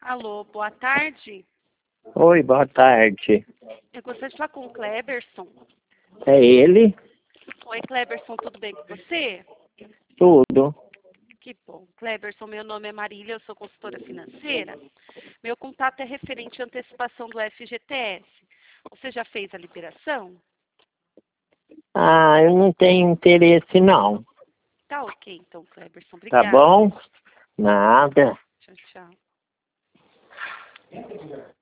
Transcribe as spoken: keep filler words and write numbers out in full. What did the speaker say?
Alô, boa tarde. Oi, boa tarde. Eu gostaria de falar com o Cleberson. É ele? Oi, Cleberson, tudo bem com você? Tudo. Que bom. Cleberson, meu nome é Marília, eu sou consultora financeira. Meu contato é referente à antecipação do F G T S. Você já fez a liberação? Ah, eu não tenho interesse não. Tá ok, então, Cleberson. Tá Obrigada. bom? Nada. Tchau, tchau.